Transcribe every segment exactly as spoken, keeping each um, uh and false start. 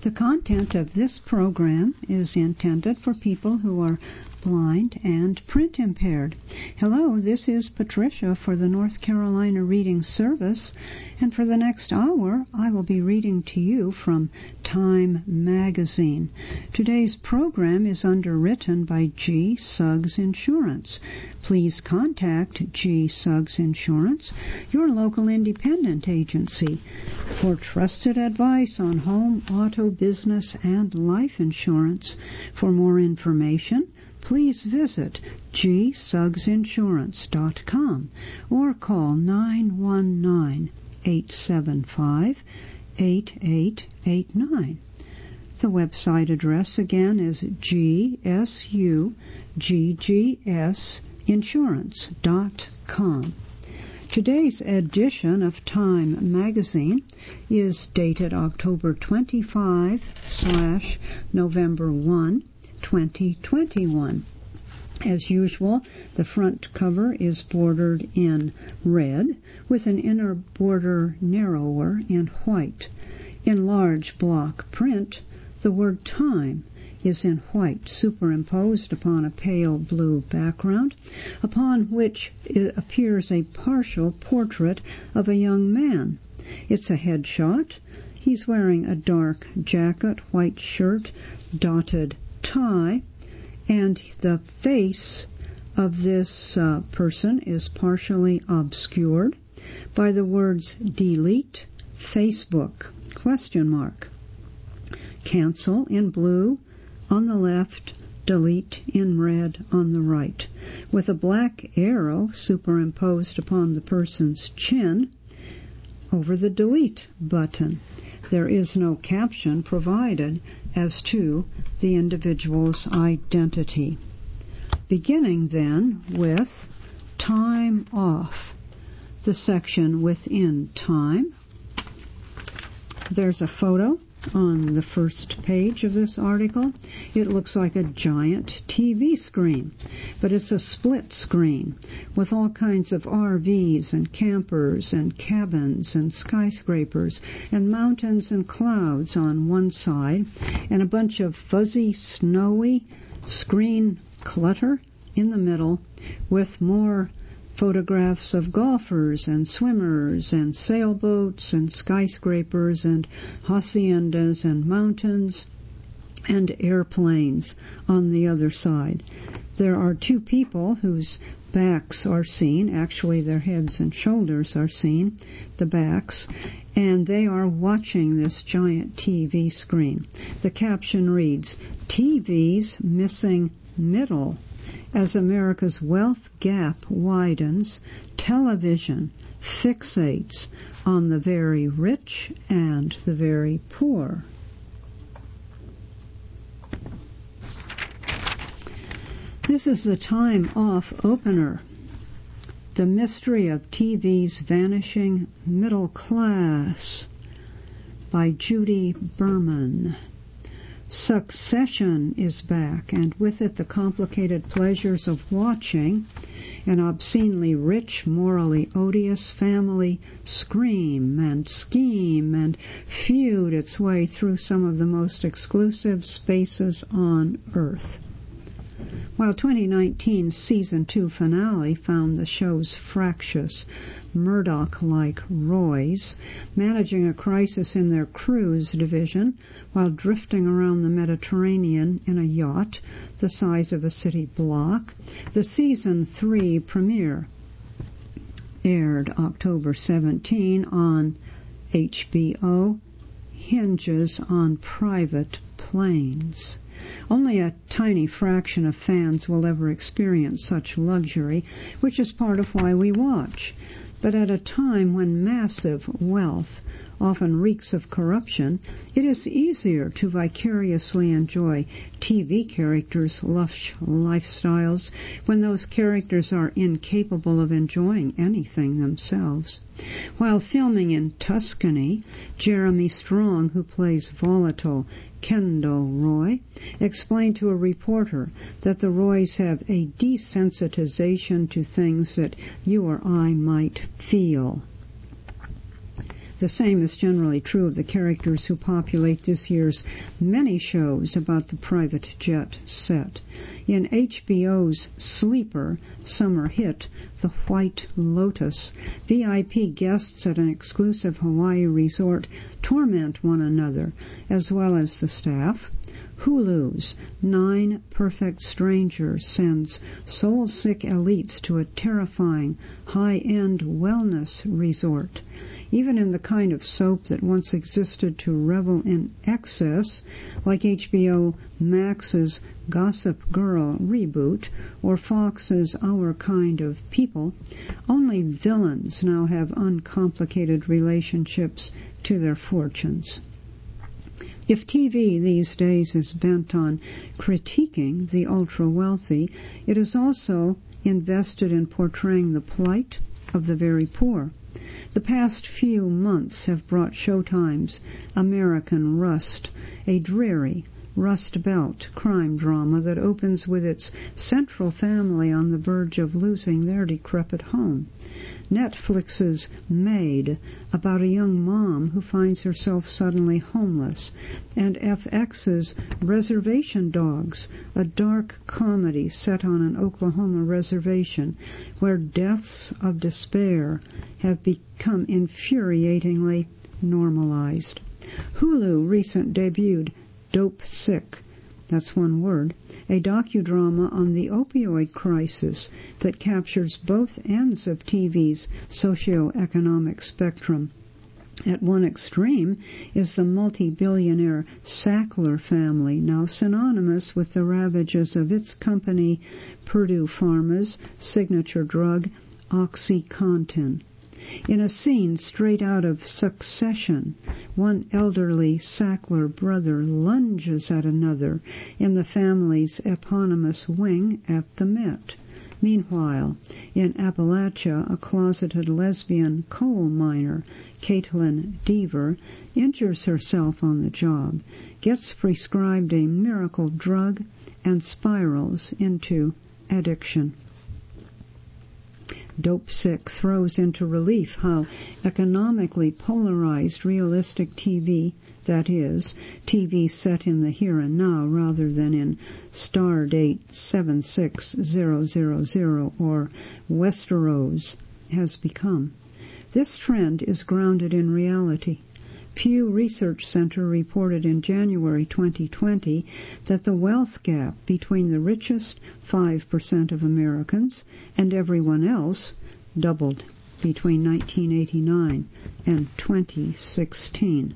The content of this program is intended for people who are blind and print impaired. Hello, this is Patricia for the North Carolina Reading Service, and for the next hour I will be reading to you from Time Magazine. Today's program is underwritten by G. Suggs Insurance. Please contact G. Suggs Insurance, your local independent agency, for trusted advice on home, auto, business, and life insurance. For more information, please visit g suggs insurance dot com or call nine one nine, eight seven five, eight eight eight nine. The website address again is g s u g g s insurance dot com. Today's edition of Time Magazine is dated October twenty-fifth slash November first, twenty twenty-one. As usual, the front cover is bordered in red with an inner border narrower in white. In large block print, the word Time is in white, superimposed upon a pale blue background, upon which appears a partial portrait of a young man. It's a headshot. He's wearing a dark jacket, white shirt, dotted tie, and the face of this uh, person is partially obscured by the words delete Facebook, question mark, cancel in blue on the left, delete in red on the right, with a black arrow superimposed upon the person's chin over the delete button. There is no caption provided as to the individual's identity. Beginning then with Time Off, the section within Time. There's a photo on the first page of this article. It looks like a giant T V screen, but it's a split screen with all kinds of R Vs and campers and cabins and skyscrapers and mountains and clouds on one side and a bunch of fuzzy, snowy screen clutter in the middle with more photographs of golfers and swimmers and sailboats and skyscrapers and haciendas and mountains and airplanes on the other side. There are two people whose backs are seen, actually their heads and shoulders are seen, the backs, and they are watching this giant T V screen. The caption reads, T V's missing middle. As America's wealth gap widens, television fixates on the very rich and the very poor. This is the Time Off opener. The Mystery of T V's Vanishing Middle Class by Judy Berman. Succession is back, and with it the complicated pleasures of watching an obscenely rich, morally odious family scream and scheme and feud its way through some of the most exclusive spaces on Earth. While twenty nineteen's Season two finale found the show's fractious, Murdoch-like Roys managing a crisis in their cruise division while drifting around the Mediterranean in a yacht the size of a city block, the Season three premiere aired October seventeenth on H B O, hinges on private planes. Only a tiny fraction of fans will ever experience such luxury, which is part of why we watch. But at a time when massive wealth often reeks of corruption, it is easier to vicariously enjoy T V characters' lush lifestyles when those characters are incapable of enjoying anything themselves. While filming in Tuscany, Jeremy Strong, who plays volatile Kendall Roy, explained to a reporter that the Roys have a desensitization to things that you or I might feel. The same is generally true of the characters who populate this year's many shows about the private jet set. In H B O's sleeper summer hit, The White Lotus, V I P guests at an exclusive Hawaii resort torment one another, as well as the staff. Hulu's Nine Perfect Strangers sends soul-sick elites to a terrifying high-end wellness resort. Even in the kind of soap that once existed to revel in excess, like H B O Max's Gossip Girl reboot or Fox's Our Kind of People, only villains now have uncomplicated relationships to their fortunes. If T V these days is bent on critiquing the ultra-wealthy, it is also invested in portraying the plight of the very poor. The past few months have brought Showtime's American Rust, a dreary Rust Belt crime drama that opens with its central family on the verge of losing their decrepit home. Netflix's Maid, about a young mom who finds herself suddenly homeless, and F X's Reservation Dogs, a dark comedy set on an Oklahoma reservation where deaths of despair have become infuriatingly normalized. Hulu recent debuted Dopesick, that's one word, a docudrama on the opioid crisis that captures both ends of T V's socio-economic spectrum. At one extreme is the multi-billionaire Sackler family, now synonymous with the ravages of its company Purdue Pharma's signature drug OxyContin. In a scene straight out of Succession, one elderly Sackler brother lunges at another in the family's eponymous wing at the Met. Meanwhile, in Appalachia, a closeted lesbian coal miner, Caitlin Deaver, injures herself on the job, gets prescribed a miracle drug, and spirals into addiction. Dopesick throws into relief how economically polarized realistic T V, that is, T V set in the here and now rather than in Stardate seven six zero zero zero or Westeros, has become. This trend is grounded in reality. Pew Research Center reported in January twenty twenty that the wealth gap between the richest five percent of Americans and everyone else doubled between nineteen eighty-nine and twenty sixteen.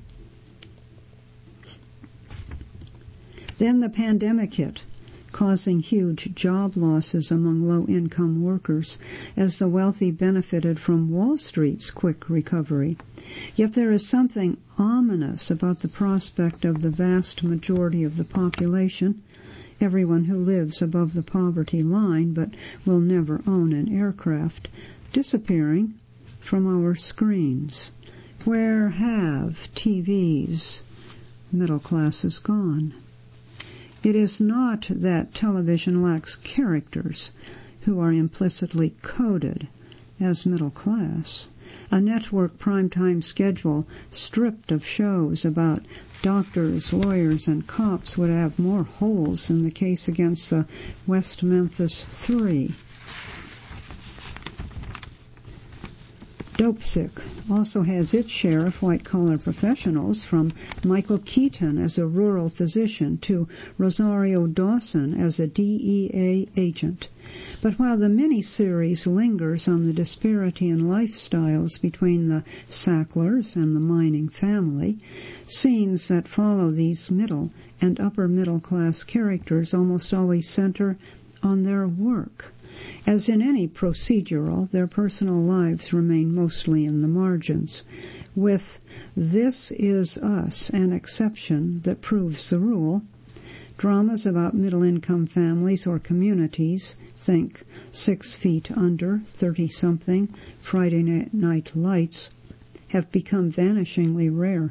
Then the pandemic hit, causing huge job losses among low-income workers as the wealthy benefited from Wall Street's quick recovery. Yet there is something ominous about the prospect of the vast majority of the population, everyone who lives above the poverty line but will never own an aircraft, disappearing from our screens. Where have T V's middle classes gone? It is not that television lacks characters who are implicitly coded as middle class. A network primetime schedule stripped of shows about doctors, lawyers, and cops would have more holes in the case against the West Memphis Three. Dopesick also has its share of white-collar professionals, from Michael Keaton as a rural physician to Rosario Dawson as a D E A agent. But while the miniseries lingers on the disparity in lifestyles between the Sacklers and the mining family, scenes that follow these middle and upper-middle-class characters almost always center on their work. As in any procedural, their personal lives remain mostly in the margins, with This Is Us an exception that proves the rule. Dramas about middle-income families or communities, think Six Feet Under, thirty-something, Friday Night Lights, have become vanishingly rare.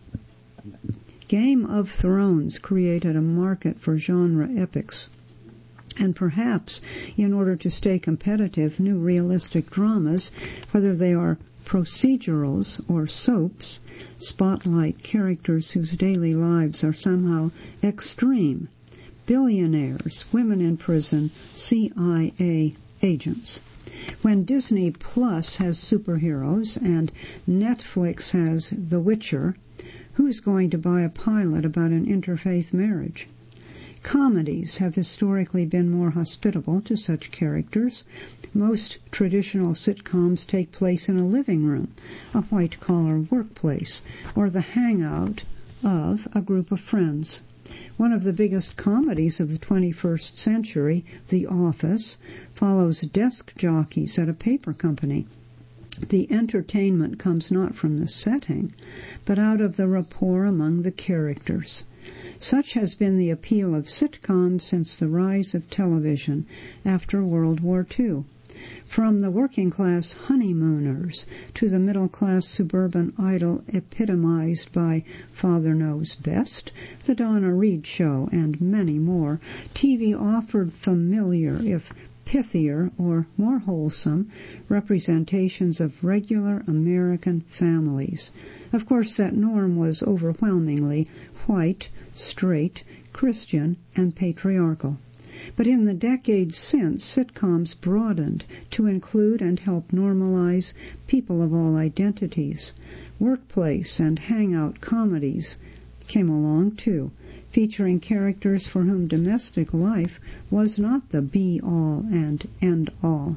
Game of Thrones created a market for genre epics. And perhaps, in order to stay competitive, new realistic dramas, whether they are procedurals, or soaps, spotlight characters whose daily lives are somehow extreme. Billionaires, women in prison, C I A agents. When Disney Plus has superheroes and Netflix has The Witcher, who's going to buy a pilot about an interfaith marriage? Comedies have historically been more hospitable to such characters. Most traditional sitcoms take place in a living room, a white-collar workplace, or the hangout of a group of friends. One of the biggest comedies of the twenty-first century, The Office, follows desk jockeys at a paper company. The entertainment comes not from the setting, but out of the rapport among the characters. Such has been the appeal of sitcoms since the rise of television after World War Two. From the working-class honeymooners to the middle-class suburban idol epitomized by Father Knows Best, The Donna Reed Show, and many more, T V offered familiar, if pithier or more wholesome, representations of regular American families. Of course, that norm was overwhelmingly white, straight, Christian, and patriarchal. But in the decades since, sitcoms broadened to include and help normalize people of all identities. Workplace and hangout comedies came along too, featuring characters for whom domestic life was not the be-all and end-all.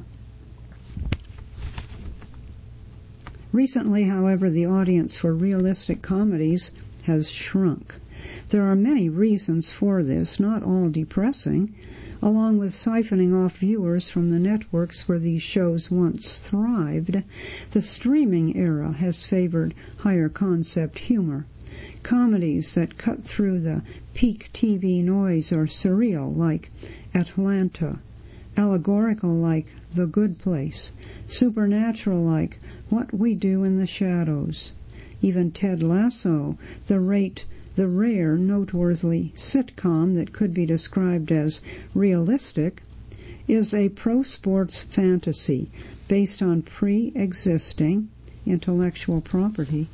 Recently, however, the audience for realistic comedies has shrunk. There are many reasons for this, not all depressing. Along with siphoning off viewers from the networks where these shows once thrived, the streaming era has favored higher concept humor. Comedies that cut through the peak T V noise are surreal, like Atlanta, allegorical like The Good Place, supernatural like What We Do in the Shadows. Even Ted Lasso, the rate The rare, noteworthy sitcom that could be described as realistic, is a pro-sports fantasy based on pre-existing intellectual property.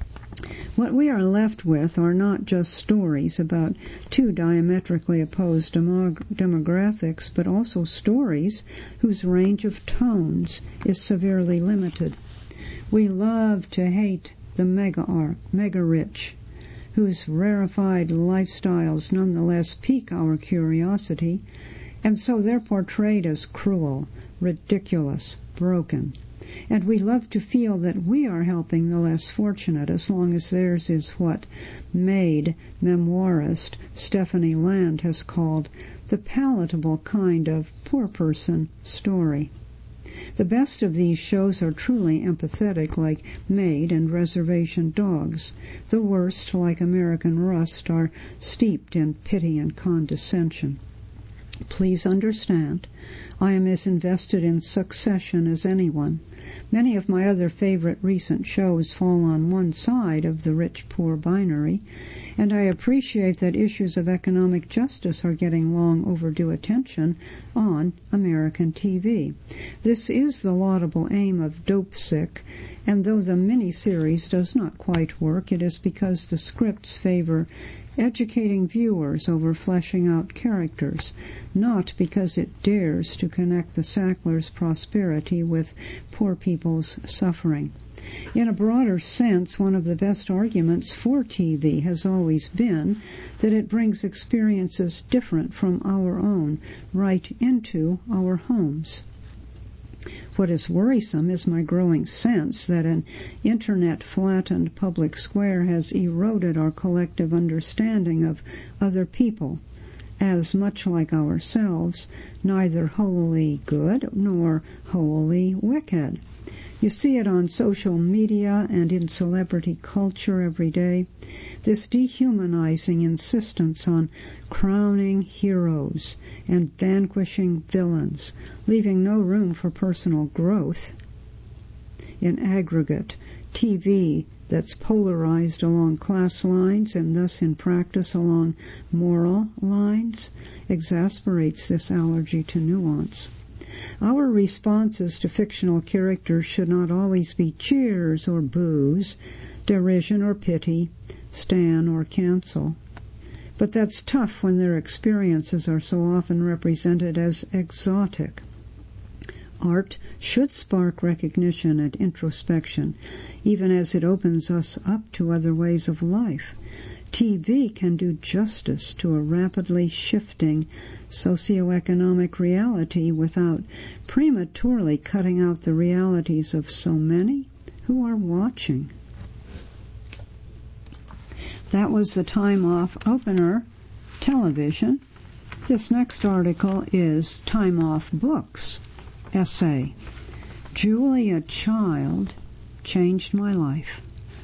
What we are left with are not just stories about two diametrically opposed demog- demographics, but also stories whose range of tones is severely limited. We love to hate the mega-art, mega-rich, whose rarefied lifestyles nonetheless pique our curiosity, and so they're portrayed as cruel, ridiculous, broken. And we love to feel that we are helping the less fortunate as long as theirs is what Maid memoirist Stephanie Land has called the palatable kind of poor person story. The best of these shows are truly empathetic, like Maid and Reservation Dogs. The worst, like American Rust, are steeped in pity and condescension. Please understand, I am as invested in Succession as anyone. Many of my other favorite recent shows fall on one side of the rich-poor binary, and I appreciate that issues of economic justice are getting long overdue attention on American T V. This is the laudable aim of Dopesick, and though the miniseries does not quite work, it is because the scripts favor educating viewers over fleshing out characters, not because it dares to connect the Sacklers' prosperity with poor people's suffering. In a broader sense, one of the best arguments for T V has always been that it brings experiences different from our own right into our homes. What is worrisome is my growing sense that an internet-flattened public square has eroded our collective understanding of other people, as much like ourselves, neither wholly good nor wholly wicked. You see it on social media and in celebrity culture every day, this dehumanizing insistence on crowning heroes and vanquishing villains, leaving no room for personal growth. In aggregate, T V that's polarized along class lines and thus in practice along moral lines exasperates this allergy to nuance. Our responses to fictional characters should not always be cheers or boos, derision or pity, stan or cancel. But that's tough when their experiences are so often represented as exotic. Art should spark recognition and introspection, even as it opens us up to other ways of life. T V can do justice to a rapidly shifting socioeconomic reality without prematurely cutting out the realities of so many who are watching. That was the Time Off opener, television. This next article is Time Off Books, essay, Julia Child Changed My Life,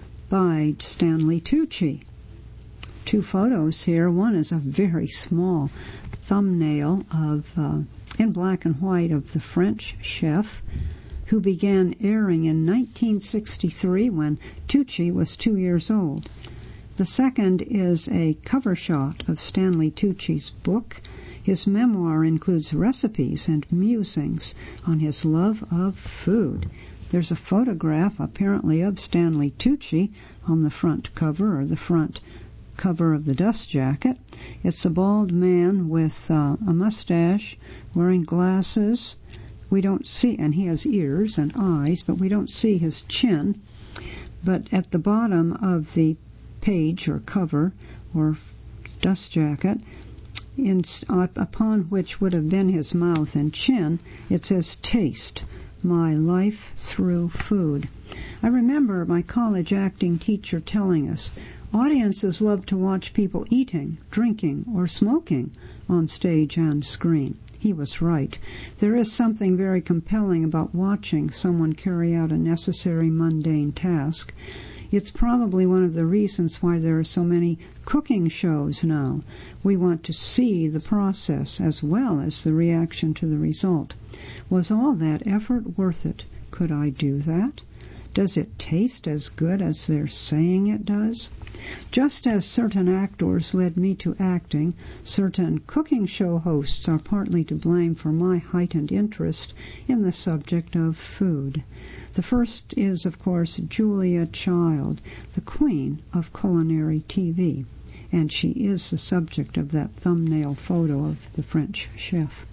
by Stanley Tucci. Two photos here. One is a very small thumbnail of, uh, in black and white, of the French chef who began airing in nineteen sixty-three when Tucci was two years old. The second is a cover shot of Stanley Tucci's book. His memoir includes recipes and musings on his love of food. There's a photograph, apparently, of Stanley Tucci on the front cover, or the front cover of the dust jacket. It's a bald man with uh, a mustache, wearing glasses. We don't see, and he has ears and eyes, but we don't see his chin. But at the bottom of the page or cover or dust jacket, in, uh, upon which would have been his mouth and chin, it says, "Taste my life through food." I remember my college acting teacher telling us, audiences love to watch people eating, drinking, or smoking on stage and screen. He was right. There is something very compelling about watching someone carry out a necessary mundane task. It's probably one of the reasons why there are so many cooking shows now. We want to see the process as well as the reaction to the result. Was all that effort worth it? Could I do that? Does it taste as good as they're saying it does? Just as certain actors led me to acting, certain cooking show hosts are partly to blame for my heightened interest in the subject of food. The first is, of course, Julia Child, the queen of culinary T V, and she is the subject of that thumbnail photo of the French chef.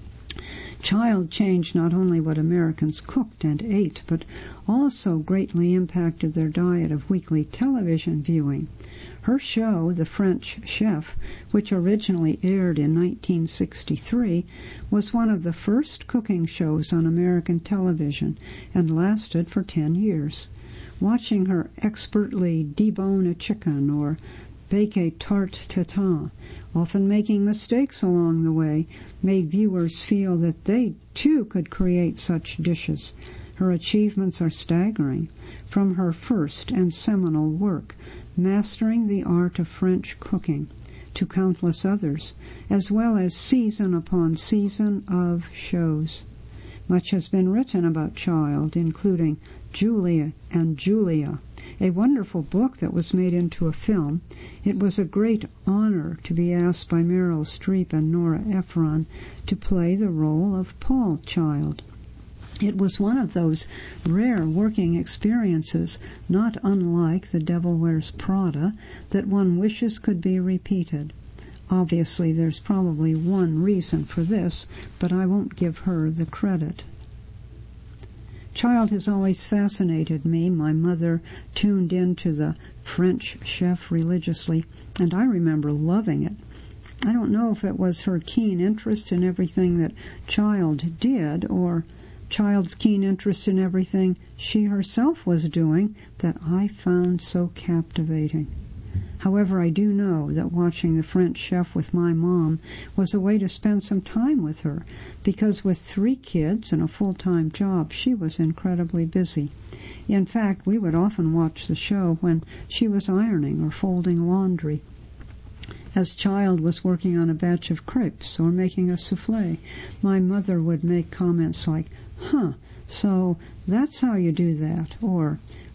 Child changed not only what Americans cooked and ate, but also greatly impacted their diet of weekly television viewing. Her show, The French Chef, which originally aired in nineteen sixty-three, was one of the first cooking shows on American television and lasted for ten years. Watching her expertly debone a chicken or bake a tarte tatin, often making mistakes along the way, made viewers feel that they, too, could create such dishes. Her achievements are staggering. From her first and seminal work, Mastering the Art of French Cooking, to countless others, as well as season upon season of shows. Much has been written about Child, including Julia and Julia, a wonderful book that was made into a film. It was a great honor to be asked by Meryl Streep and Nora Ephron to play the role of Paul Child. It was one of those rare working experiences, not unlike The Devil Wears Prada, that one wishes could be repeated. Obviously, there's probably one reason for this, but I won't give her the credit. Child has always fascinated me. My mother tuned into the French Chef religiously, and I remember loving it. I don't know if it was her keen interest in everything that Child did, or Child's keen interest in everything she herself was doing that I found so captivating. However, I do know that watching The French Chef with my mom was a way to spend some time with her, because with three kids and a full-time job, she was incredibly busy. In fact, we would often watch the show when she was ironing or folding laundry. As Child was working on a batch of crepes or making a souffle, my mother would make comments like, "Huh, so that's how you do that," or,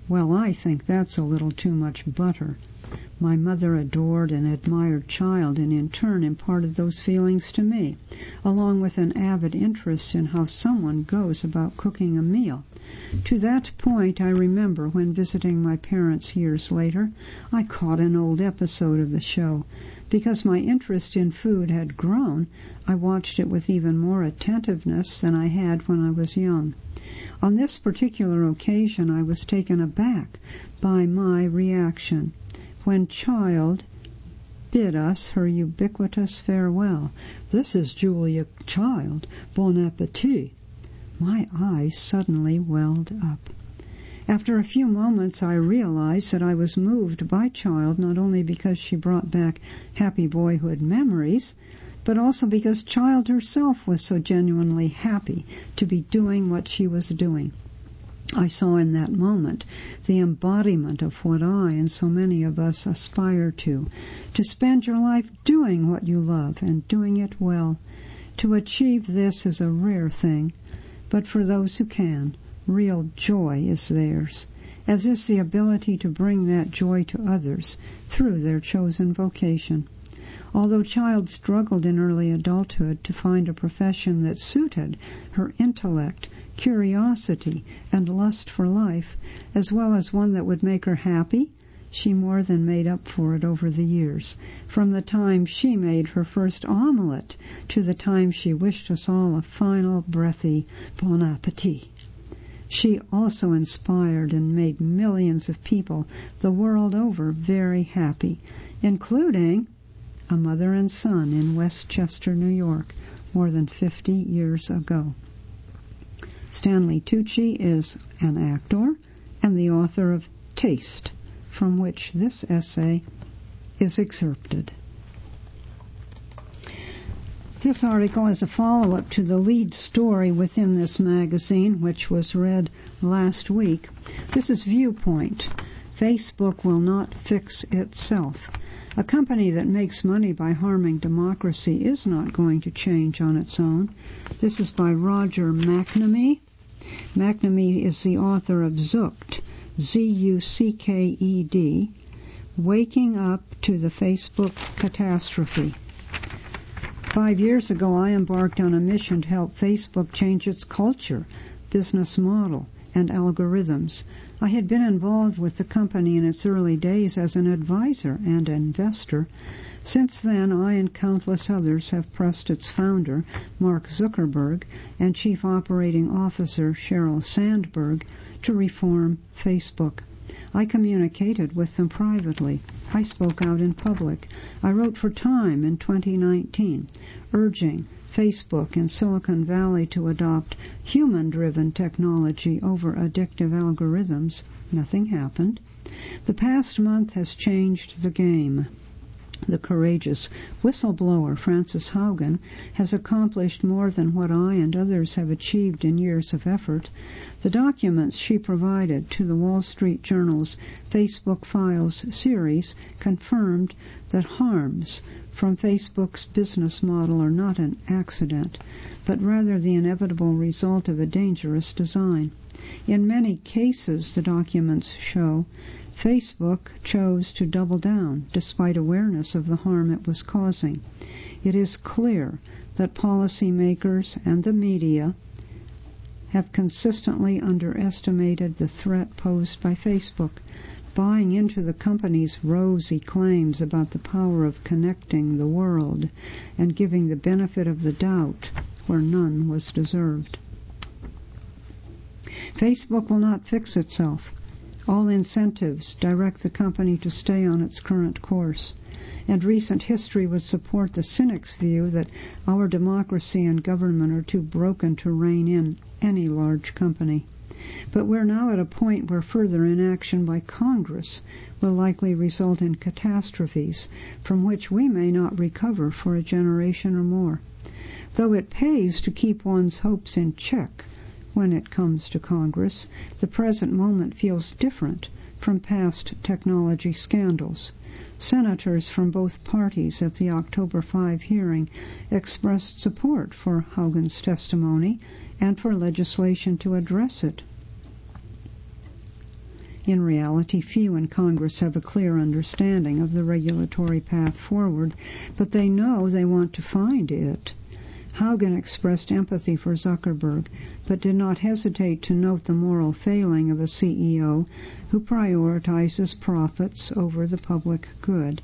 Well, I think that's a little too much butter. My mother adored and admired Child, and in turn imparted those feelings to me, along with an avid interest in how someone goes about cooking a meal. To that point, I remember when visiting my parents years later, I caught an old episode of the show. Because my interest in food had grown, I watched it with even more attentiveness than I had when I was young. On this particular occasion, I was taken aback by my reaction when Child bid us her ubiquitous farewell. "This is Julia Child. Bon appetit." My eyes suddenly welled up. After a few moments, I realized that I was moved by Child not only because she brought back happy boyhood memories, but also because Child herself was so genuinely happy to be doing what she was doing. I saw in that moment the embodiment of what I and so many of us aspire to, to spend your life doing what you love and doing it well. To achieve this is a rare thing, but for those who can, real joy is theirs, as is the ability to bring that joy to others through their chosen vocation. Although Child struggled in early adulthood to find a profession that suited her intellect, curiosity, and lust for life, as well as one that would make her happy, she more than made up for it over the years, from the time she made her first omelette to the time she wished us all a final breathy bon appetit. She also inspired and made millions of people the world over very happy, including a mother and son in Westchester, New York, more than fifty years ago. Stanley Tucci is an actor and the author of Taste, from which this essay is excerpted. This article is a follow-up to the lead story within this magazine, which was read last week. This is Viewpoint. Facebook will not fix itself. A company that makes money by harming democracy is not going to change on its own. This is by Roger McNamee. McNamee is the author of Zucked, Z U C K E D, Waking Up to the Facebook Catastrophe. Five years ago, I embarked on a mission to help Facebook change its culture, business model, and algorithms. I had been involved with the company in its early days as an advisor and investor. Since then, I and countless others have pressed its founder, Mark Zuckerberg, and Chief Operating Officer, Sheryl Sandberg, to reform Facebook. I communicated with them privately. I spoke out in public. I wrote for Time in twenty nineteen, urging Facebook and Silicon Valley to adopt human-driven technology over addictive algorithms. Nothing happened. The past month has changed the game. The courageous whistleblower Frances Haugen has accomplished more than what I and others have achieved in years of effort. The documents she provided to the Wall Street Journal's Facebook Files series confirmed that harms from Facebook's business model are not an accident, but rather the inevitable result of a dangerous design. In many cases, the documents show, Facebook chose to double down despite awareness of the harm it was causing. It is clear that policymakers and the media have consistently underestimated the threat posed by Facebook, buying into the company's rosy claims about the power of connecting the world and giving the benefit of the doubt where none was deserved. Facebook will not fix itself. All incentives direct the company to stay on its current course, and recent history would support the cynic's view that our democracy and government are too broken to rein in any large company. But we're now at a point where further inaction by Congress will likely result in catastrophes from which we may not recover for a generation or more. Though it pays to keep one's hopes in check when it comes to Congress, the present moment feels different from past technology scandals. Senators from both parties at the October fifth hearing expressed support for Haugen's testimony and for legislation to address it. In reality, few in Congress have a clear understanding of the regulatory path forward, but they know they want to find it. Haugen expressed empathy for Zuckerberg, but did not hesitate to note the moral failing of a C E O who prioritizes profits over the public good.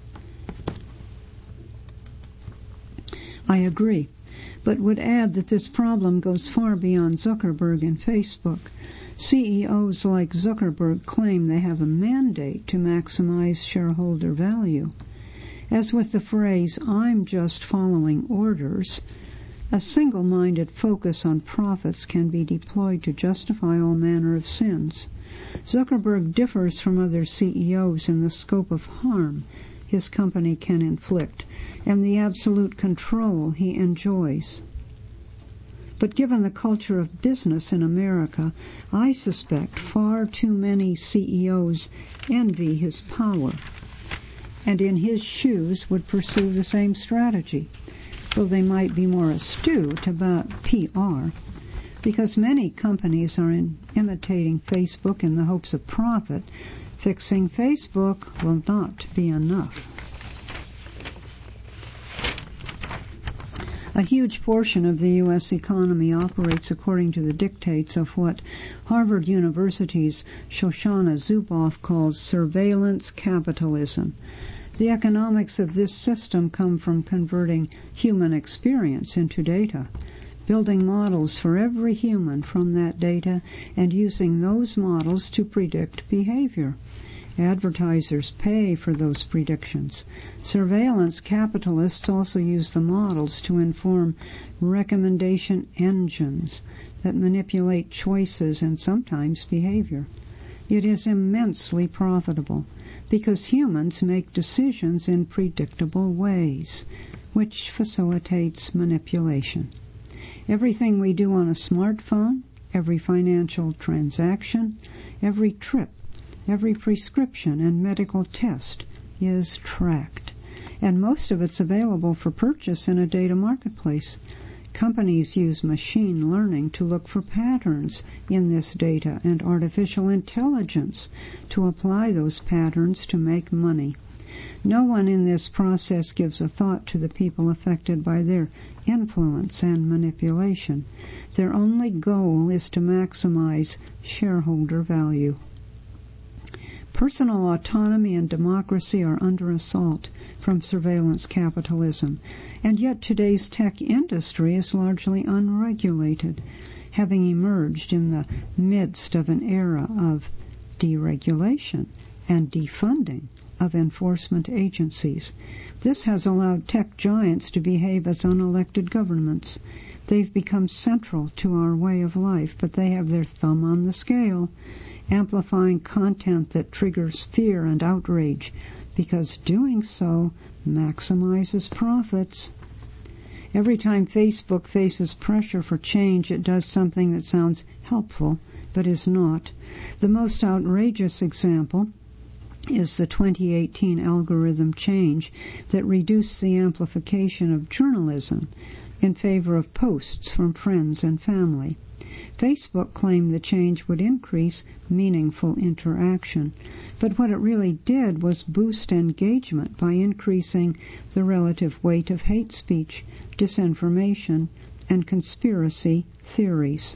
I agree, but would add that this problem goes far beyond Zuckerberg and Facebook. C E Os like Zuckerberg claim they have a mandate to maximize shareholder value. As with the phrase, "I'm just following orders," a single-minded focus on profits can be deployed to justify all manner of sins. Zuckerberg differs from other C E Os in the scope of harm his company can inflict and the absolute control he enjoys. But given the culture of business in America, I suspect far too many C E Os envy his power, and in his shoes would pursue the same strategy, though they might be more astute about P R, because many companies are in imitating Facebook in the hopes of profit. Fixing Facebook will not be enough. A huge portion of the U S economy operates according to the dictates of what Harvard University's Shoshana Zuboff calls surveillance capitalism. The economics of this system come from converting human experience into data, building models for every human from that data, and using those models to predict behavior. Advertisers pay for those predictions. Surveillance capitalists also use the models to inform recommendation engines that manipulate choices and sometimes behavior. It is immensely profitable because humans make decisions in predictable ways, which facilitates manipulation. Everything we do on a smartphone, every financial transaction, every trip, every prescription and medical test is tracked, and most of it's available for purchase in a data marketplace. Companies use machine learning to look for patterns in this data and artificial intelligence to apply those patterns to make money. No one in this process gives a thought to the people affected by their influence and manipulation. Their only goal is to maximize shareholder value. Personal autonomy and democracy are under assault from surveillance capitalism, and yet today's tech industry is largely unregulated, having emerged in the midst of an era of deregulation and defunding of enforcement agencies. This has allowed tech giants to behave as unelected governments. They've become central to our way of life, but they have their thumb on the scale, amplifying content that triggers fear and outrage, because doing so maximizes profits. Every time Facebook faces pressure for change, it does something that sounds helpful, but is not. The most outrageous example is the twenty eighteen algorithm change that reduced the amplification of journalism in favor of posts from friends and family. Facebook claimed the change would increase meaningful interaction, but what it really did was boost engagement by increasing the relative weight of hate speech, disinformation, and conspiracy theories.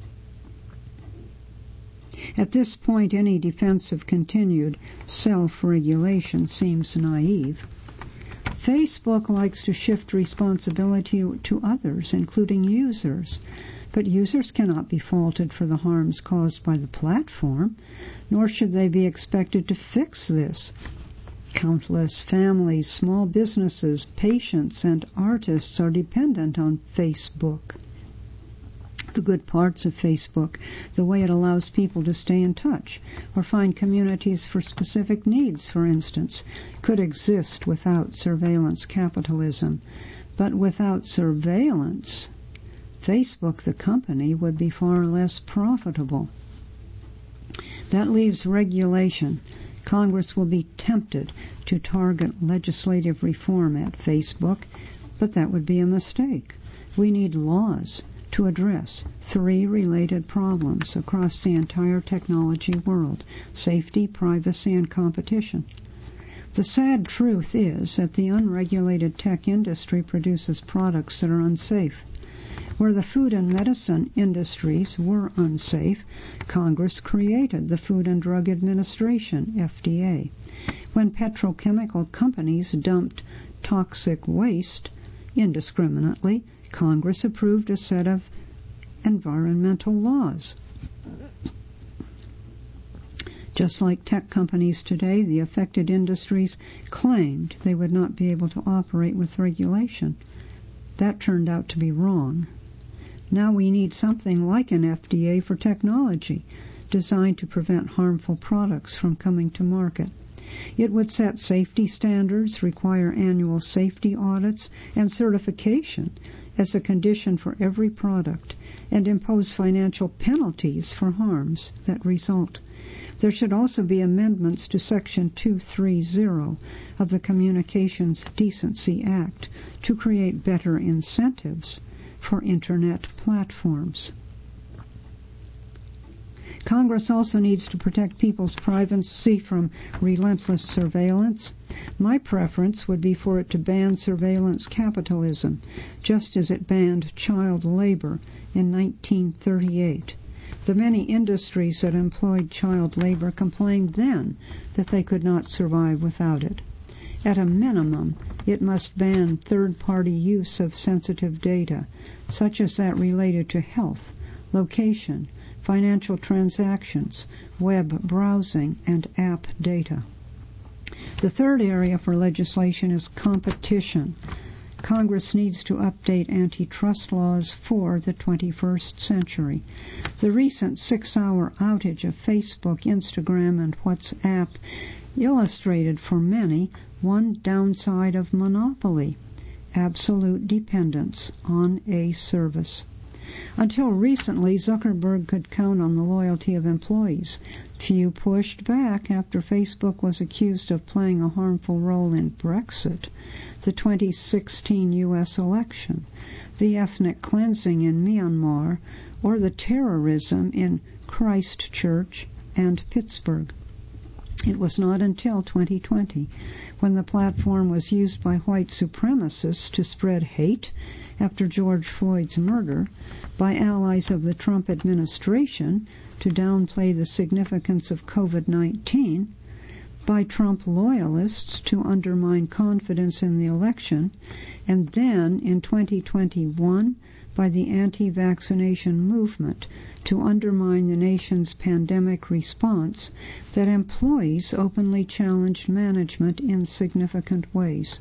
At this point, any defense of continued self-regulation seems naive. Facebook likes to shift responsibility to others, including users. But users cannot be faulted for the harms caused by the platform, nor should they be expected to fix this. Countless families, small businesses, patients, and artists are dependent on Facebook. The good parts of Facebook, the way it allows people to stay in touch or find communities for specific needs, for instance, could exist without surveillance capitalism. But without surveillance, Facebook, the company, would be far less profitable. That leaves regulation. Congress will be tempted to target legislative reform at Facebook, but that would be a mistake. We need laws to address three related problems across the entire technology world: safety, privacy, and competition. The sad truth is that the unregulated tech industry produces products that are unsafe. Where the food and medicine industries were unsafe, Congress created the Food and Drug Administration, F D A. When petrochemical companies dumped toxic waste indiscriminately, Congress approved a set of environmental laws. Just like tech companies today, the affected industries claimed they would not be able to operate with regulation. That turned out to be wrong. Now we need something like an F D A for technology, designed to prevent harmful products from coming to market. It would set safety standards, require annual safety audits and certification as a condition for every product, and impose financial penalties for harms that result. There should also be amendments to Section two thirty of the Communications Decency Act to create better incentives for Internet platforms. Congress also needs to protect people's privacy from relentless surveillance. My preference would be for it to ban surveillance capitalism, just as it banned child labor in nineteen thirty-eight. The many industries that employed child labor complained then that they could not survive without it. At a minimum, it must ban third-party use of sensitive data, such as that related to health, location, financial transactions, web browsing, and app data. The third area for legislation is competition. Congress needs to update antitrust laws for the twenty-first century. The recent six-hour outage of Facebook, Instagram, and WhatsApp illustrated for many one downside of monopoly: absolute dependence on a service. Until recently, Zuckerberg could count on the loyalty of employees. Few pushed back after Facebook was accused of playing a harmful role in Brexit, the twenty sixteen U S election, the ethnic cleansing in Myanmar, or the terrorism in Christchurch and Pittsburgh. It was not until twenty twenty, when the platform was used by white supremacists to spread hate after George Floyd's murder, by allies of the Trump administration to downplay the significance of COVID nineteen, by Trump loyalists to undermine confidence in the election, and then in twenty twenty-one by the anti-vaccination movement to undermine the nation's pandemic response, that employees openly challenged management in significant ways.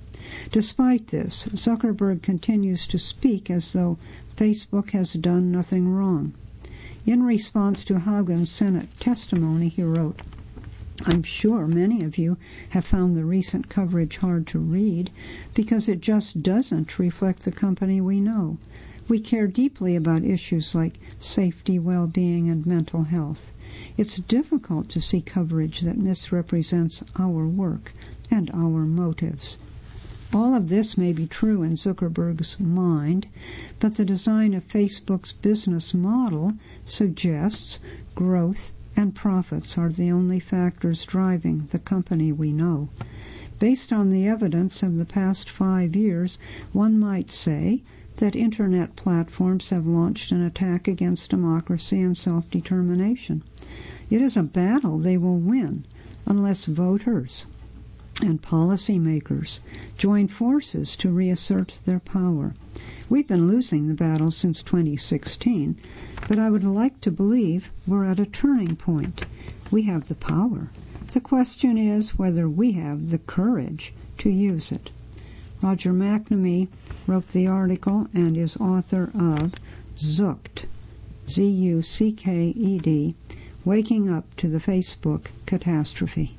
Despite this, Zuckerberg continues to speak as though Facebook has done nothing wrong. In response to Haugen's Senate testimony, he wrote, "I'm sure many of you have found the recent coverage hard to read because it just doesn't reflect the company we know. We care deeply about issues like safety, well-being, and mental health. It's difficult to see coverage that misrepresents our work and our motives." All of this may be true in Zuckerberg's mind, but the design of Facebook's business model suggests growth and profits are the only factors driving the company we know. Based on the evidence of the past five years, one might say that Internet platforms have launched an attack against democracy and self-determination. It is a battle they will win unless voters and policymakers join forces to reassert their power. We've been losing the battle since twenty sixteen, but I would like to believe we're at a turning point. We have the power. The question is whether we have the courage to use it. Roger McNamee wrote the article and is author of Zucked, Z U C K E D, Waking Up to the Facebook Catastrophe.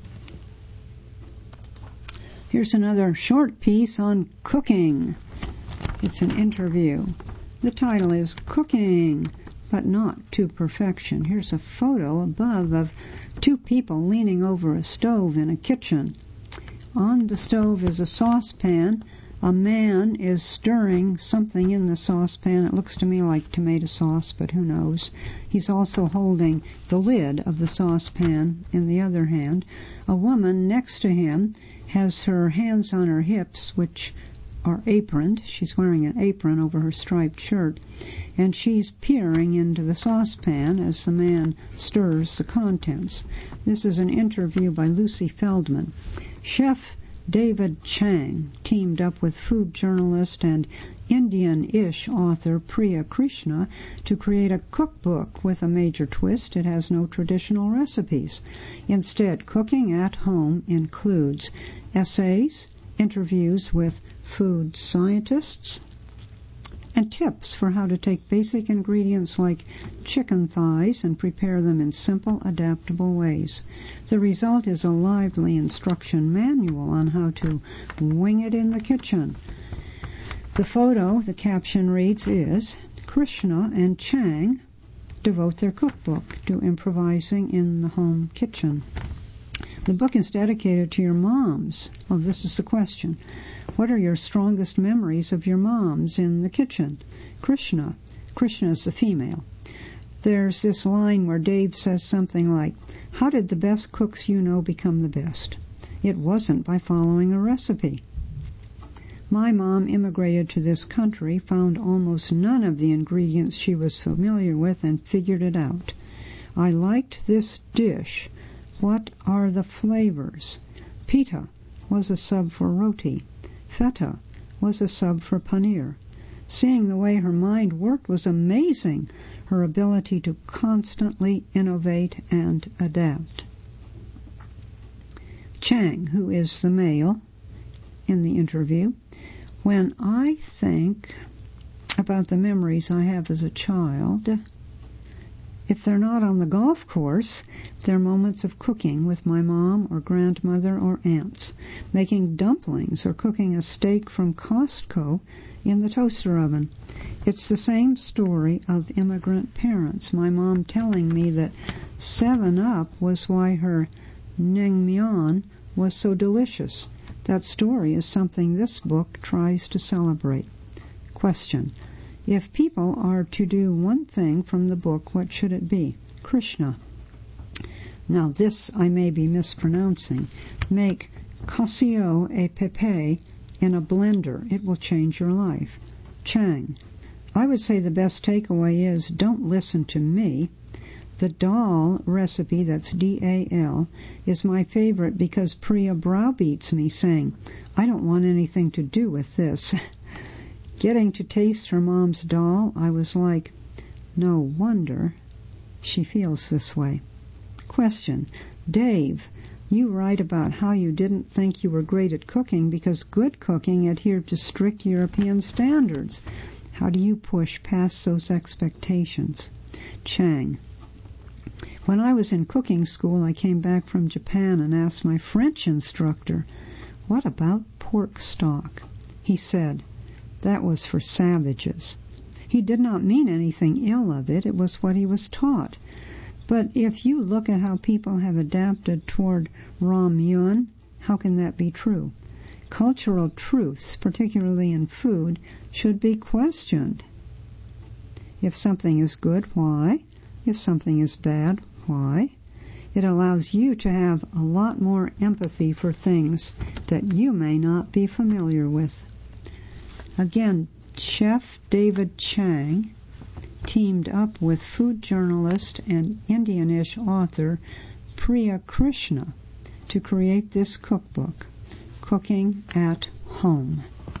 Here's another short piece on cooking. It's an interview. The title is Cooking, but Not to Perfection. Here's a photo above of two people leaning over a stove in a kitchen. On the stove is a saucepan A man is stirring something in the saucepan. It looks to me like tomato sauce, but who knows. He's also holding the lid of the saucepan in the other hand. A woman next to him has her hands on her hips, which are aproned. She's wearing an apron over her striped shirt, and she's peering into the saucepan as the man stirs the contents. This is an interview by Lucy Feldman. Chef David Chang teamed up with food journalist and Indian-ish author Priya Krishna to create a cookbook with a major twist. It has no traditional recipes. Instead, cooking at home includes essays, interviews with food scientists, and tips for how to take basic ingredients like chicken thighs and prepare them in simple, adaptable ways. The result is a lively instruction manual on how to wing it in the kitchen. The photo, the caption reads, is Krishna and Chang devote their cookbook to improvising in the home kitchen. The book is dedicated to your moms. Oh, this is the question. What are your strongest memories of your moms in the kitchen? Krishna. Krishna is the female. There's this line where Dave says something like, how did the best cooks you know become the best? It wasn't by following a recipe. My mom immigrated to this country, found almost none of the ingredients she was familiar with, and figured it out. I liked this dish. What are the flavors? Pita was a sub for roti. Feta was a sub for paneer. Seeing the way her mind worked was amazing, her ability to constantly innovate and adapt. Chang, who is the male in the interview, when I think about the memories I have as a child, if they're not on the golf course, they're moments of cooking with my mom or grandmother or aunts, making dumplings or cooking a steak from Costco in the toaster oven. It's the same story of immigrant parents. My mom telling me that seven up was why her naengmyeon was so delicious. That story is something this book tries to celebrate. Question. If people are to do one thing from the book, what should it be? Krishna. Now this I may be mispronouncing. Make cacio e pepe in a blender. It will change your life. Chang. I would say the best takeaway is don't listen to me. The dal recipe, that's D A L, is my favorite because Priya browbeats me saying, I don't want anything to do with this. Getting to taste her mom's dal, I was like, no wonder she feels this way. Question. Dave, you write about how you didn't think you were great at cooking because good cooking adhered to strict European standards. How do you push past those expectations? Chang. When I was in cooking school, I came back from Japan and asked my French instructor, what about pork stock? He said, that was for savages. He did not mean anything ill of it. It was what he was taught. But if you look at how people have adapted toward ramyun, how can that be true? Cultural truths, particularly in food, should be questioned. If something is good, why? If something is bad, why? It allows you to have a lot more empathy for things that you may not be familiar with. Again, Chef David Chang teamed up with food journalist and Indian-ish author Priya Krishna to create this cookbook, Cooking at Home.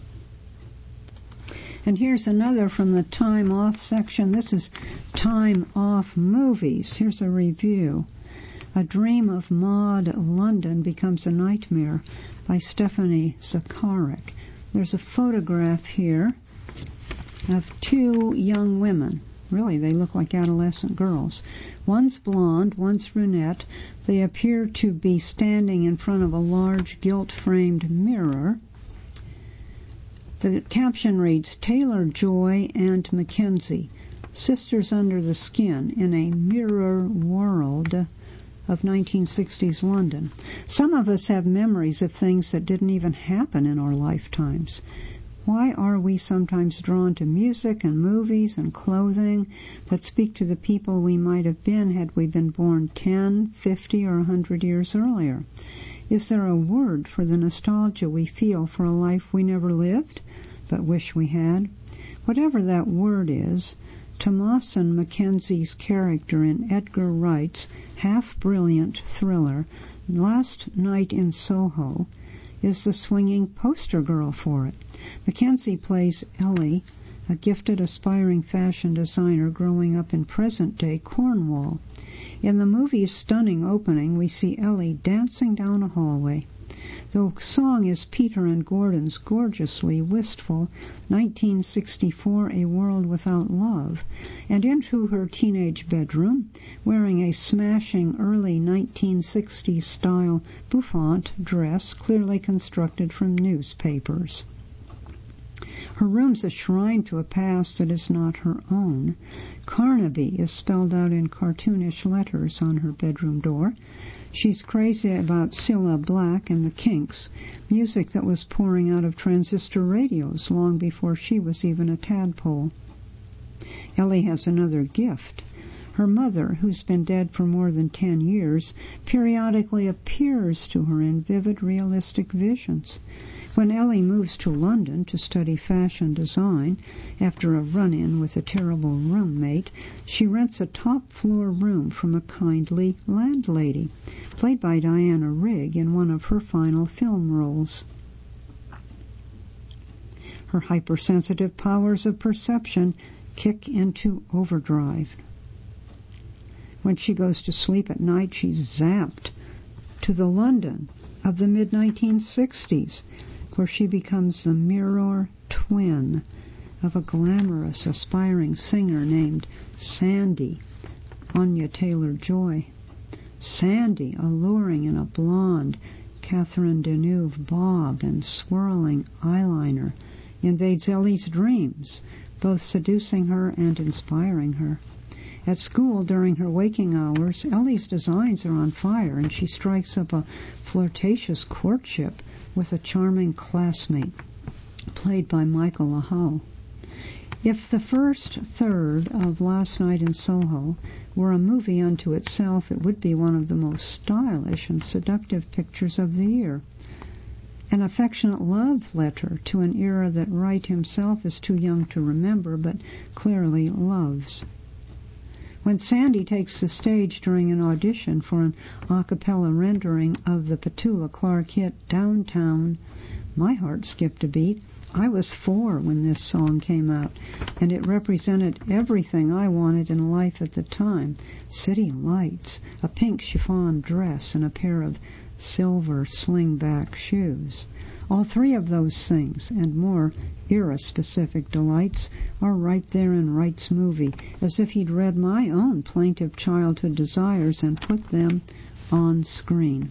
And here's another from the Time Off section. This is Time Off Movies. Here's a review. A Dream of Maud London Becomes a Nightmare by Stephanie Zacharek. There's a photograph here of two young women. Really, they look like adolescent girls. One's blonde, one's brunette. They appear to be standing in front of a large gilt-framed mirror. The caption reads, Taylor Joy and Mackenzie, sisters under the skin in a mirror world of nineteen sixties London. Some of us have memories of things that didn't even happen in our lifetimes. Why are we sometimes drawn to music and movies and clothing that speak to the people we might have been had we been born ten, fifty, or a hundred years earlier? Is there a word for the nostalgia we feel for a life we never lived, but wish we had? Whatever that word is, Thomasin McKenzie's character in Edgar Wright's half-brilliant thriller, Last Night in Soho, is the swinging poster girl for it. Mackenzie plays Ellie, a gifted, aspiring fashion designer growing up in present-day Cornwall. In the movie's stunning opening, we see Ellie dancing down a hallway. The song is Peter and Gordon's gorgeously wistful nineteen sixty-four A World Without Love, and into her teenage bedroom, wearing a smashing early nineteen sixties style bouffant dress clearly constructed from newspapers. Her room's a shrine to a past that is not her own. Carnaby is spelled out in cartoonish letters on her bedroom door. She's crazy about Cilla Black and the Kinks, music that was pouring out of transistor radios long before she was even a tadpole. Ellie has another gift. Her mother, who's been dead for more than ten years, periodically appears to her in vivid, realistic visions. When Ellie moves to London to study fashion design, after a run-in with a terrible roommate, she rents a top-floor room from a kindly landlady, played by Diana Rigg in one of her final film roles. Her hypersensitive powers of perception kick into overdrive. When she goes to sleep at night, she's zapped to the London of the mid nineteen sixties, where she becomes the mirror twin of a glamorous, aspiring singer named Sandy, Anya Taylor-Joy. Sandy, alluring in a blonde Catherine Deneuve bob and swirling eyeliner, invades Ellie's dreams, both seducing her and inspiring her. At school, during her waking hours, Ellie's designs are on fire, and she strikes up a flirtatious courtship with a charming classmate, played by Michael LaHowe. If the first third of Last Night in Soho were a movie unto itself, it would be one of the most stylish and seductive pictures of the year. An affectionate love letter to an era that Wright himself is too young to remember, but clearly loves. When Sandy takes the stage during an audition for an a cappella rendering of the Petula Clark hit Downtown, my heart skipped a beat. I was four when this song came out, and it represented everything I wanted in life at the time. City lights, a pink chiffon dress, and a pair of silver slingback shoes. All three of those things, and more era-specific delights, are right there in Wright's movie, as if he'd read my own plaintive childhood desires and put them on screen.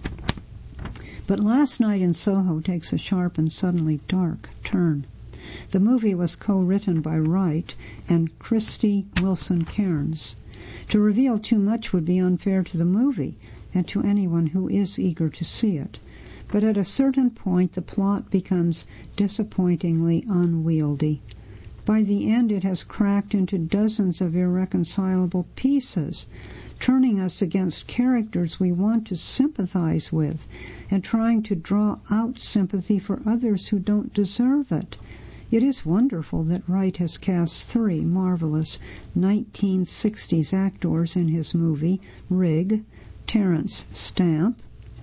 But Last Night in Soho takes a sharp and suddenly dark turn. The movie was co-written by Wright and Christy Wilson Cairns. To reveal too much would be unfair to the movie and to anyone who is eager to see it. But at a certain point, the plot becomes disappointingly unwieldy. By the end, it has cracked into dozens of irreconcilable pieces, turning us against characters we want to sympathize with and trying to draw out sympathy for others who don't deserve it. It is wonderful that Wright has cast three marvelous nineteen sixties actors in his movie, Rig, Terence Stamp,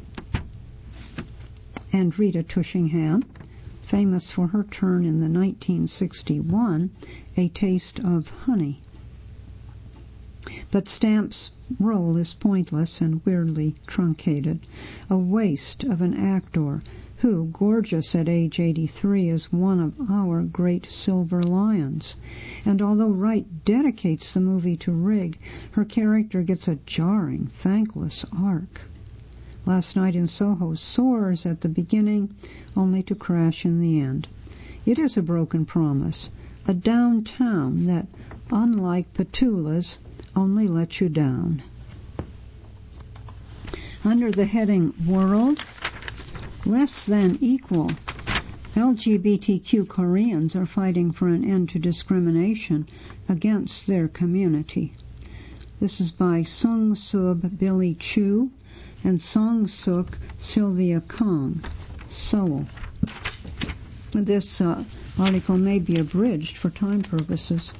and Rita Tushingham, famous for her turn in the nineteen sixty-one A Taste of Honey. But Stamp's role is pointless and weirdly truncated, a waste of an actor who, gorgeous at age eighty-three, is one of our great silver lions. And although Wright dedicates the movie to Rig, her character gets a jarring, thankless arc. Last Night in Soho soars at the beginning, only to crash in the end. It is a broken promise, a downtown that, unlike Petula's, only lets you down. Under the heading World, Less Than Equal, L G B T Q Koreans are fighting for an end to discrimination against their community. This is by Sung Sub Billy Chu and Song Suk Sylvia Kong, Seoul. This uh, article may be abridged for time purposes.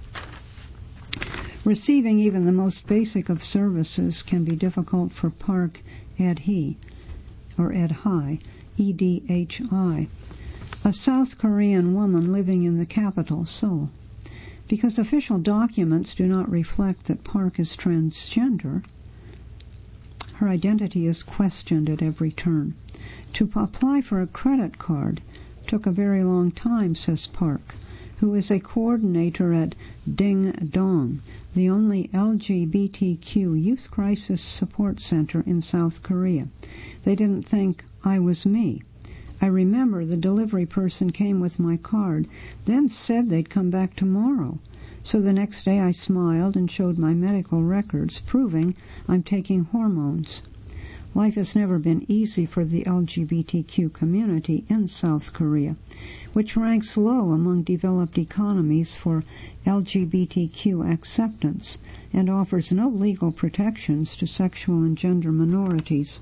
Receiving even the most basic of services can be difficult for Park Ed-hee, or Ed-hi, E D H I, a South Korean woman living in the capital, Seoul. Because official documents do not reflect that Park is transgender, her identity is questioned at every turn. To apply for a credit card took a very long time, says Park, who is a coordinator at Ding Dong, the only L G B T Q youth crisis support center in South Korea. They didn't think I was me. I remember the delivery person came with my card, then said they'd come back tomorrow. So the next day I smiled and showed my medical records, proving I'm taking hormones. Life has never been easy for the L G B T Q community in South Korea, which ranks low among developed economies for L G B T Q acceptance and offers no legal protections to sexual and gender minorities.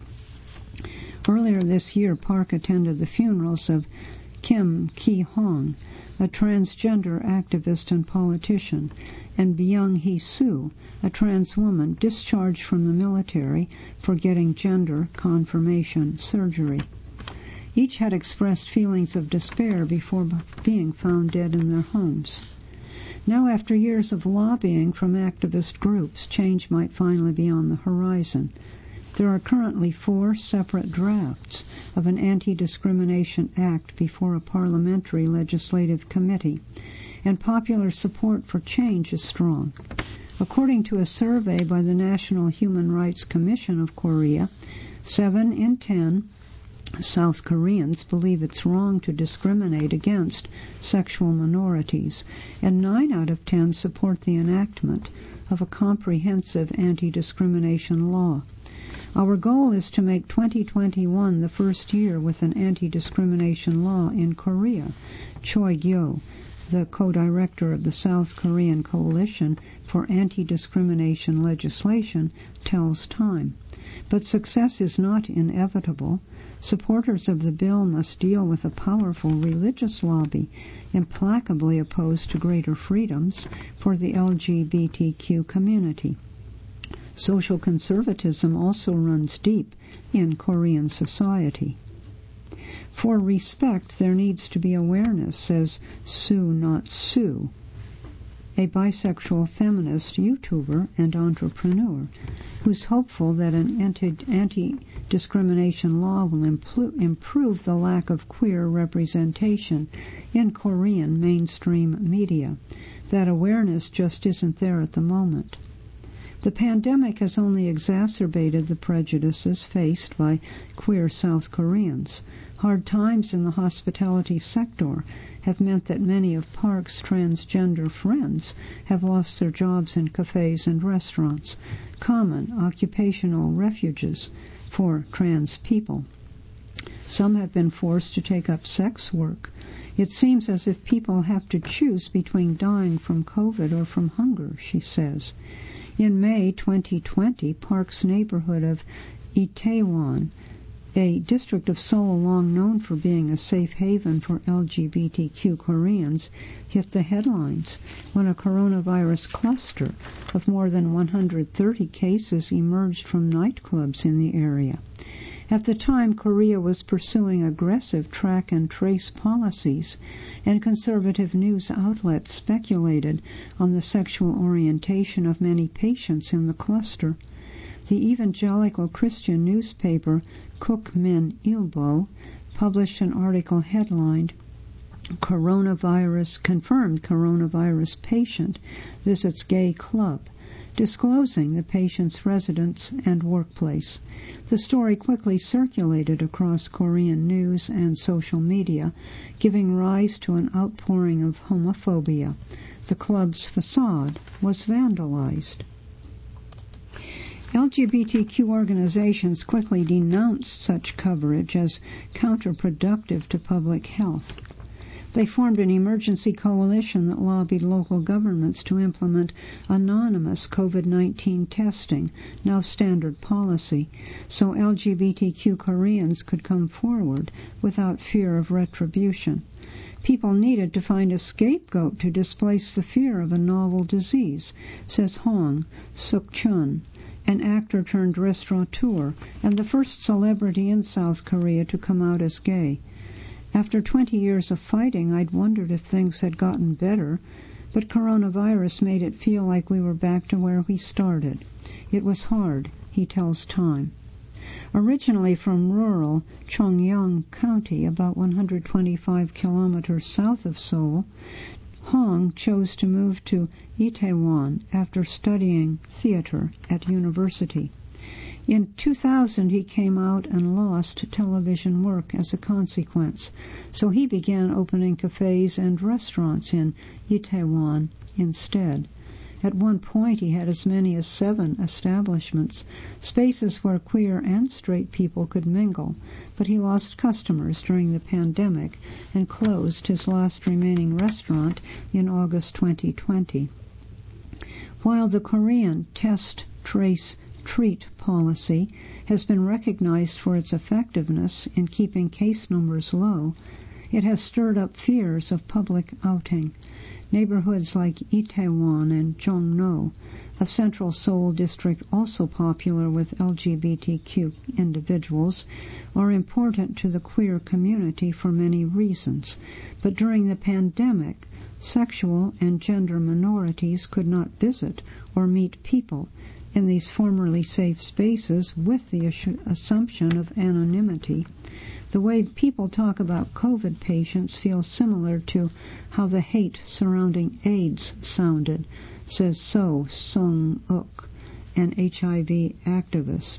Earlier this year, Park attended the funerals of Kim Ki-hong, a transgender activist and politician, and Byung-hee Soo, a trans woman discharged from the military for getting gender confirmation surgery. Each had expressed feelings of despair before being found dead in their homes. Now, after years of lobbying from activist groups, change might finally be on the horizon. There are currently four separate drafts of an anti-discrimination act before a parliamentary legislative committee, and popular support for change is strong. According to a survey by the National Human Rights Commission of Korea, seven in ten South Koreans believe it's wrong to discriminate against sexual minorities, and nine out of ten support the enactment of a comprehensive anti-discrimination law. Our goal is to make twenty twenty-one the first year with an anti-discrimination law in Korea, Choi Gyo, the co-director of the South Korean Coalition for Anti-Discrimination Legislation, tells Time. But success is not inevitable. Supporters of the bill must deal with a powerful religious lobby implacably opposed to greater freedoms for the L G B T Q community. Social conservatism also runs deep in Korean society. For respect, there needs to be awareness, says Sue Not Sue, a bisexual feminist YouTuber and entrepreneur, who's hopeful that an anti- anti-discrimination law will impl- improve the lack of queer representation in Korean mainstream media. That awareness just isn't there at the moment. The pandemic has only exacerbated the prejudices faced by queer South Koreans. Hard times in the hospitality sector have meant that many of Park's transgender friends have lost their jobs in cafes and restaurants, common occupational refuges for trans people. Some have been forced to take up sex work. It seems as if people have to choose between dying from COVID or from hunger, she says. In May twenty twenty, Park's neighborhood of Itaewon, a district of Seoul long known for being a safe haven for L G B T Q Koreans, hit the headlines when a coronavirus cluster of more than one hundred thirty cases emerged from nightclubs in the area. At the time, Korea was pursuing aggressive track and trace policies, and conservative news outlets speculated on the sexual orientation of many patients in the cluster. The evangelical Christian newspaper Kukmin Ilbo published an article headlined, "Coronavirus Confirmed Coronavirus Patient Visits Gay Club," disclosing the patient's residence and workplace. The story quickly circulated across Korean news and social media, giving rise to an outpouring of homophobia. The club's facade was vandalized. L G B T Q organizations quickly denounced such coverage as counterproductive to public health. They formed an emergency coalition that lobbied local governments to implement anonymous COVID nineteen testing, now standard policy, so L G B T Q Koreans could come forward without fear of retribution. People needed to find a scapegoat to displace the fear of a novel disease, says Hong Suk-chun, an actor-turned-restaurateur and the first celebrity in South Korea to come out as gay. After twenty years of fighting, I'd wondered if things had gotten better, but coronavirus made it feel like we were back to where we started. It was hard, he tells Time. Originally from rural Chongyang County, about one hundred twenty-five kilometers south of Seoul, Hong chose to move to Itaewon after studying theater at university. In two thousand, he came out and lost television work as a consequence, so he began opening cafes and restaurants in Itaewon instead. At one point, he had as many as seven establishments, spaces where queer and straight people could mingle, but he lost customers during the pandemic and closed his last remaining restaurant in August twenty twenty. While the Korean test, trace, treat policy has been recognized for its effectiveness in keeping case numbers low, it has stirred up fears of public outing. Neighborhoods like Itaewon and Jongno, a central Seoul district also popular with L G B T Q individuals, are important to the queer community for many reasons. But during the pandemic, sexual and gender minorities could not visit or meet people in these formerly safe spaces with the assumption of anonymity. The way people talk about COVID patients feels similar to how the hate surrounding AIDS sounded, says So Sung-uk, an H I V activist.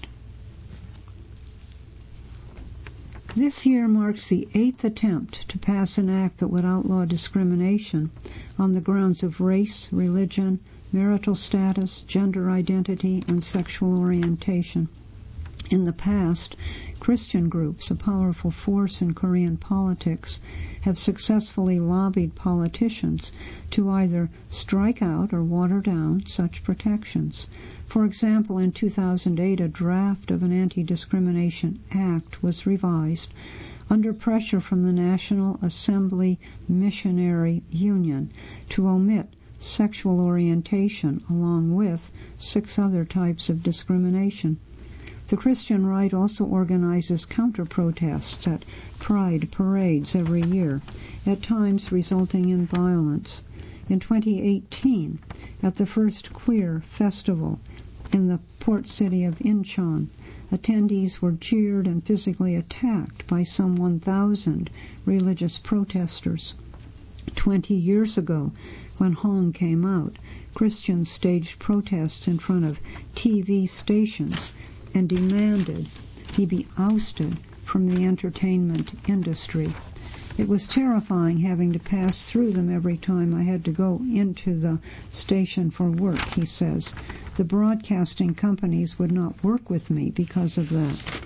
This year marks the eighth attempt to pass an act that would outlaw discrimination on the grounds of race, religion, marital status, gender identity, and sexual orientation. In the past, Christian groups, a powerful force in Korean politics, have successfully lobbied politicians to either strike out or water down such protections. For example, in two thousand eight, a draft of an Anti-Discrimination Act was revised under pressure from the National Assembly Missionary Union to omit sexual orientation along with six other types of discrimination. The Christian right also organizes counter-protests at pride parades every year, at times resulting in violence. In twenty eighteen, at the first queer festival in the port city of Incheon, attendees were jeered and physically attacked by some one thousand religious protesters. Twenty years ago, when Hong came out, Christians staged protests in front of T V stations and demanded he be ousted from the entertainment industry. It was terrifying having to pass through them every time I had to go into the station for work, he says. The broadcasting companies would not work with me because of that.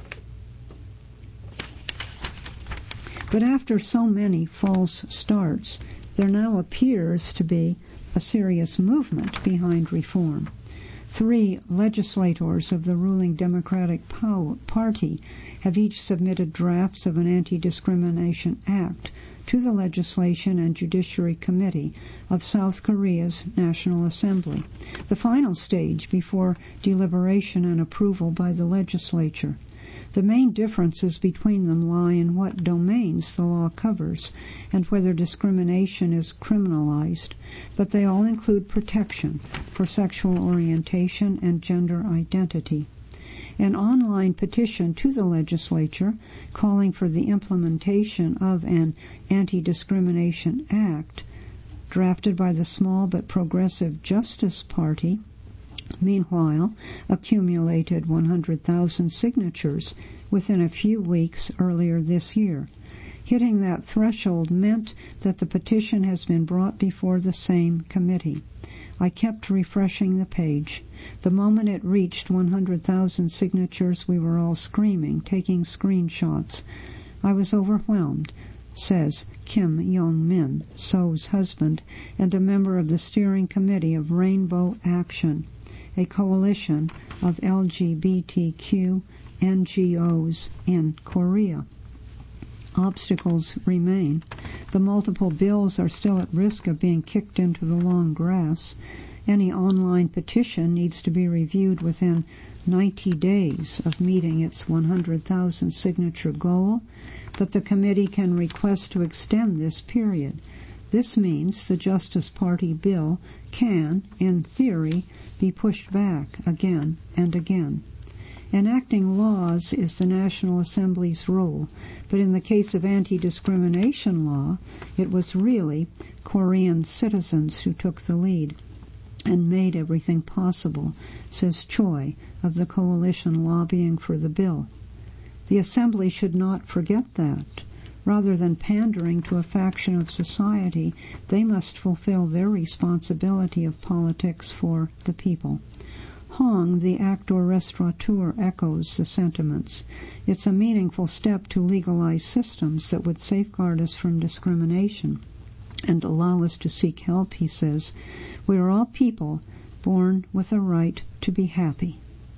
But after so many false starts, there now appears to be a serious movement behind reform. Three legislators of the ruling Democratic Party have each submitted drafts of an Anti-Discrimination Act to the Legislation and Judiciary Committee of South Korea's National Assembly, the final stage before deliberation and approval by the legislature. The main differences between them lie in what domains the law covers and whether discrimination is criminalized, but they all include protection for sexual orientation and gender identity. An online petition to the legislature calling for the implementation of an Anti-Discrimination Act, drafted by the small but progressive Justice Party, meanwhile, accumulated one hundred thousand signatures within a few weeks earlier this year. Hitting that threshold meant that the petition has been brought before the same committee. I kept refreshing the page. The moment it reached one hundred thousand signatures, we were all screaming, taking screenshots. I was overwhelmed, says Kim Yong-min, So's husband, and a member of the steering committee of Rainbow Action, a coalition of L G B T Q N G Os in Korea. Obstacles remain. The multiple bills are still at risk of being kicked into the long grass. Any online petition needs to be reviewed within ninety days of meeting its one hundred thousand signature goal, but the committee can request to extend this period. This means the Justice Party bill can, in theory, be pushed back again and again. Enacting laws is the National Assembly's role, but in the case of anti-discrimination law, it was really Korean citizens who took the lead and made everything possible, says Choi of the coalition lobbying for the bill. The Assembly should not forget that. Rather than pandering to a faction of society, they must fulfill their responsibility of politics for the people. Hong, the actor-restaurateur, echoes the sentiments. It's a meaningful step to legalize systems that would safeguard us from discrimination and allow us to seek help, he says. We are all people born with a right to be happy.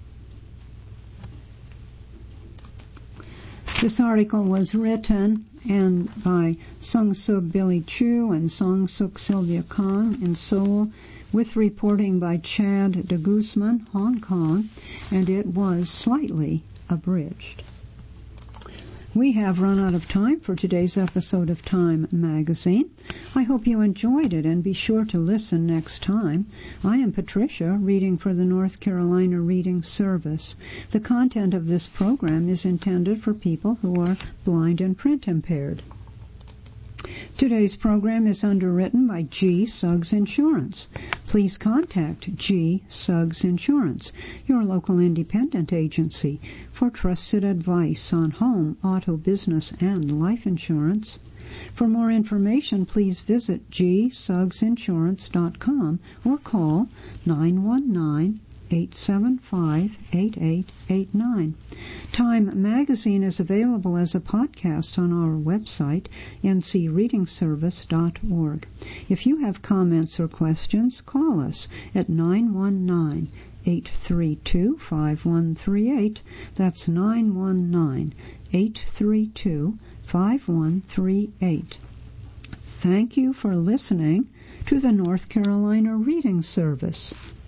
This article was written and by Sung-Suk Billy Chu and Sung-Suk Sylvia Kong in Seoul, with reporting by Chad de Guzman, Hong Kong, and it was slightly abridged. We have run out of time for today's episode of Time Magazine. I hope you enjoyed it, and be sure to listen next time. I am Patricia, reading for the North Carolina Reading Service. The content of this program is intended for people who are blind and print impaired. Today's program is underwritten by G. Suggs Insurance. Please contact G. Suggs Insurance, your local independent agency, for trusted advice on home, auto, business, and life insurance. For more information, please visit g suggs insurance dot com or call nine one nine, eight seven five, eight eight eight nine. Time Magazine is available as a podcast on our website, n c reading service dot org. If you have comments or questions, call us at nine one nine, eight three two, five one three eight. That's nine one nine, eight three two, five one three eight. Thank you for listening to the North Carolina Reading Service.